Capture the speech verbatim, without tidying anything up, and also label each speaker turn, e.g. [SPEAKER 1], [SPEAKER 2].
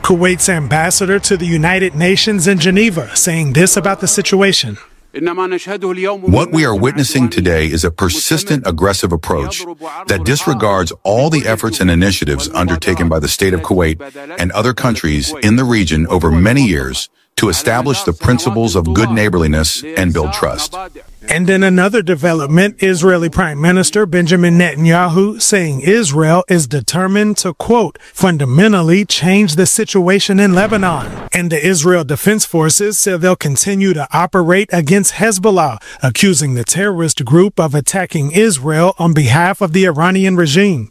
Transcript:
[SPEAKER 1] Kuwait's ambassador to the United Nations in Geneva saying this about the situation.
[SPEAKER 2] What we are witnessing today is a persistent, aggressive approach that disregards all the efforts and initiatives undertaken by the state of Kuwait and other countries in the region over many years to establish the principles of good neighborliness and build trust.
[SPEAKER 1] And in another development, Israeli Prime Minister Benjamin Netanyahu saying Israel is determined to, quote, fundamentally change the situation in Lebanon. And the Israel Defense Forces said they'll continue to operate against Hezbollah, accusing the terrorist group of attacking Israel on behalf of the Iranian regime.